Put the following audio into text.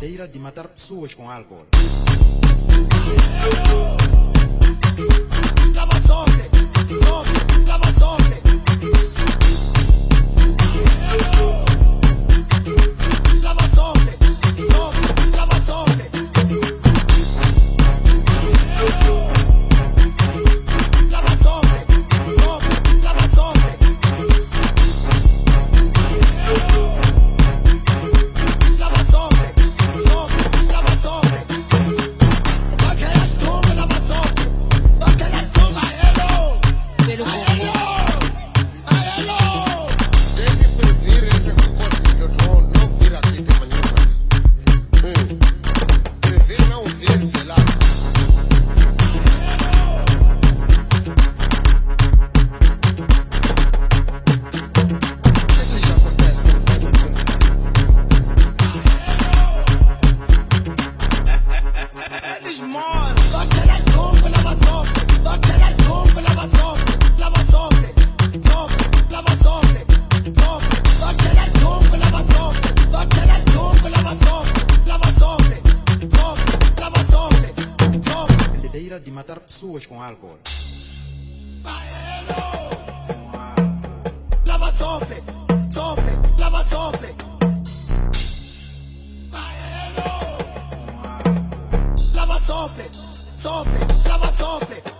bandeira de matar pessoas com álcool. Lava sobre, lava sobre. Lava sobre, lava sobre. Lava sobre, lava sobre. Lava sobre, lava sobre. Aquela chuva, lava sobre. Aquela chuva, hello. Pelo Tem que prever essa coisa que eu sou, não vir aqui de manhã. Prever não vir de lá. Isso acontece, não vai dizer. Eles moram. Aquela chuva, lava sobre. Aquela chuva, lava sobre. Lava sobre, lava sobre. Aquela chuva, lava sobre. Aquela chuva, lava sobre. Lava sobre, lava sobre. Bandeira de matar pessoas com álcool. Lava sobre, lava sobre. Lava sobre, lava sobre.